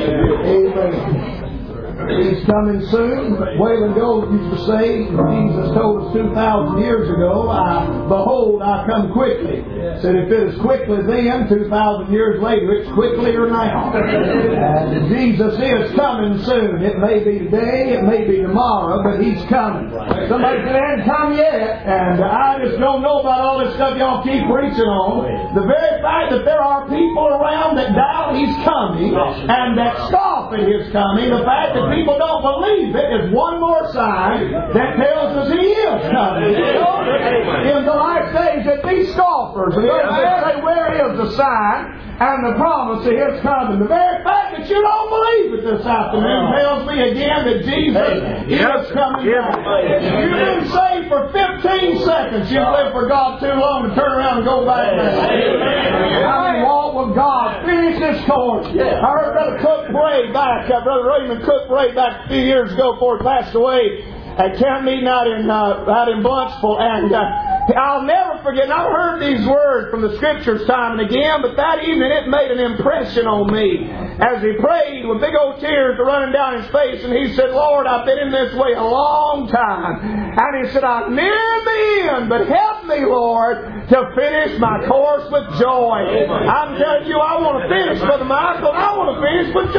Amen. He's coming soon. Waylon Gold used to say, Jesus told us 2,000 years ago, behold, I come quickly. Said if it is quickly then, 2,000 years later, it's quicklier now. And Jesus is coming soon. It may be today, it may be tomorrow, but He's coming. Somebody said, "He hasn't come yet." And I just don't know about all this stuff y'all keep preaching on. The very fact that there are people around that doubt He's coming and that scoff at His coming, the fact that people don't believe it is one more sign that tells us He is coming. In the last days, that these scoffers, and they say, "Where is the sign and the promise of His coming?" The very fact that you don't believe it this afternoon tells me again that Jesus is coming back. You've been saved for 15 seconds. You've lived for God too long to turn around and go back there. I mean, walk with God. Finish this course. I heard Brother Cook Bray back, Brother Raymond Cook Bray back a few years ago before he passed away at camp meeting out in Blunsville, and I'll never forget. And I've heard these words from the Scriptures time and again, but that evening it made an impression on me as he prayed with big old tears running down his face, and he said, "Lord, I've been in this way a long time," and he said, "I'm near the end, but help me, Lord, to finish my course with joy." I'm telling you, I want to finish, Brother Michael. I want to finish with joy.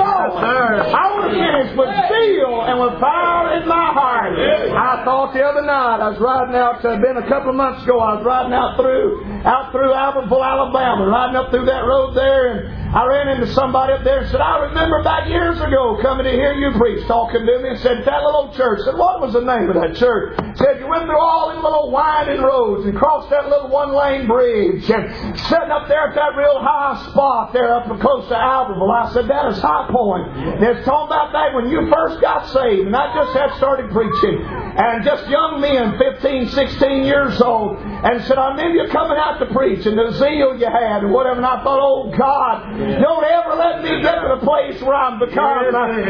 I want to finish with zeal and with fire in my heart. I thought the other night, I was riding out, been a couple of months ago, I was riding out through Albertville, Alabama, riding up through that road there, and I ran into somebody up there and said, "I remember back years ago coming to hear you preach," talking to me, and said, "That little church." I said, "What was the name of that church?" Said, "You went through all them little winding roads and crossed that little one-lane bridge and sitting up there at that real high spot there up close to Albertville." I said, "That is High Point." And it's talking about that when you first got saved, and I just had started preaching, and just young men, 15, 16 years old, and said, "I remember you coming out to preach and the zeal you had and whatever." And I thought, "Oh God, don't ever let me get to the place where I'm become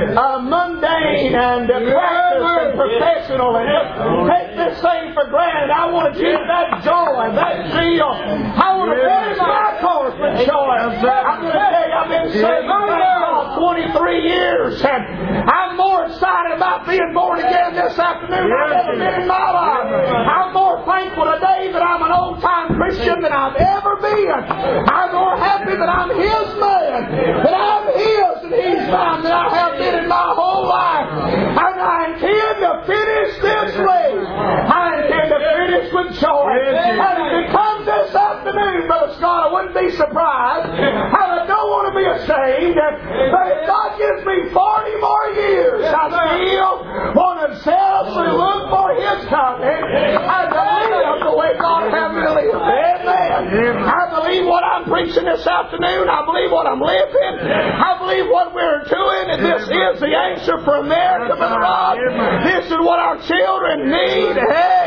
mundane and practiced and professional and just take this thing for granted. I want to keep that joy, that zeal. I want to finish my course with joy." I'm going to tell you, I've been saved for 23 years, and I'm more excited about being born again this afternoon than I've ever been in my life. I'm more thankful today that I'm an old-time Christian than I've ever been. I'm more happy that I'm His man, that I'm His and He's mine, than I have been in my whole life. And I intend to finish this race. I intend to finish with joy. And if it comes this afternoon, Brother Scott, I wouldn't be surprised. And I don't want to be ashamed. But if God gives me 40 more years, I still want to zealously look for His coming and to live the way God has me to live. Amen. I believe what I'm preaching this afternoon. I believe what I'm living. I believe what we're doing. And this is the answer for America, Brother Rod. This is what our children need.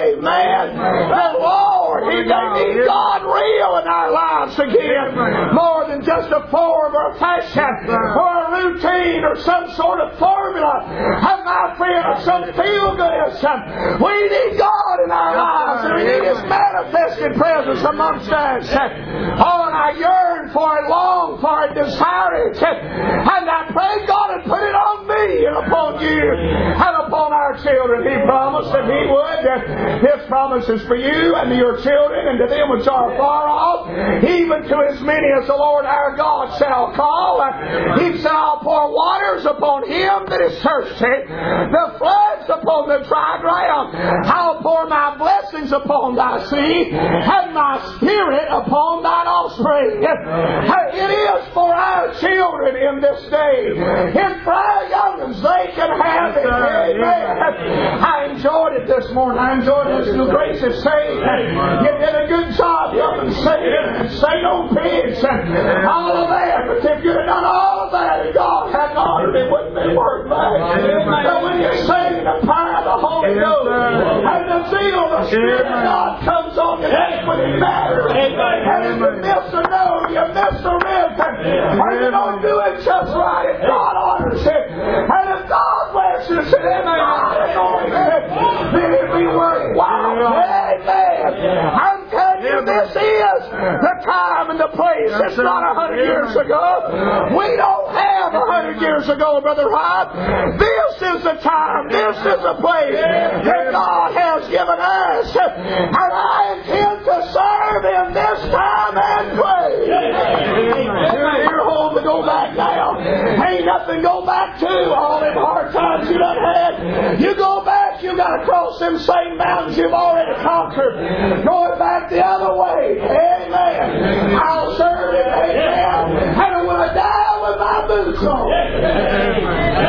Amen. The Lord, they need God real in our lives again. More than just a form or a fashion or a routine or some sort of formula. And my friend, or some feel-goodism. We need God in our lives. And we need His manifested presence amongst us. Oh, and I yearn for it, long for it, desire it. And I pray God would put it on me and upon you and upon our children. He promised that He would. His promise is for you and to your children and to them which are far off, even to as many as the Lord our God shall call. He said, "I'll pour waters upon him that is thirsty, the floods upon the dry ground. I'll pour my blessings upon thy seed and my spirit upon thine offspring." It is for our children in this day. It's for our young'uns. They can have it. Amen. I enjoyed it this morning. I enjoyed listening to Grace's say. You did a good job helping say on pigs and all of that. But if you'd have done all of that and God hadn't honored it, wouldn't be worth that. So when you sing the power of the Holy Ghost and the zeal of the Spirit of God comes on you, that's when it matters. And if you miss a note, you miss a rhythm, or you don't do it just right, if God honors it, and if God blesses it, and God anoints it, then it'll be worthwhile. Amen. I'm telling you, this is the time and the place. It's not 100 years ago. We don't have 100 years ago, Brother Rod. This is the time. This is the place that God has given us. And I intend to serve in this time and place. You're home to go back now. Ain't nothing to go back to. All them hard times you done had. You go back, you got to cross them same mountains you've already conquered. Going back the other way. Amen. I'll serve Him. Amen. And when I die with my boots on.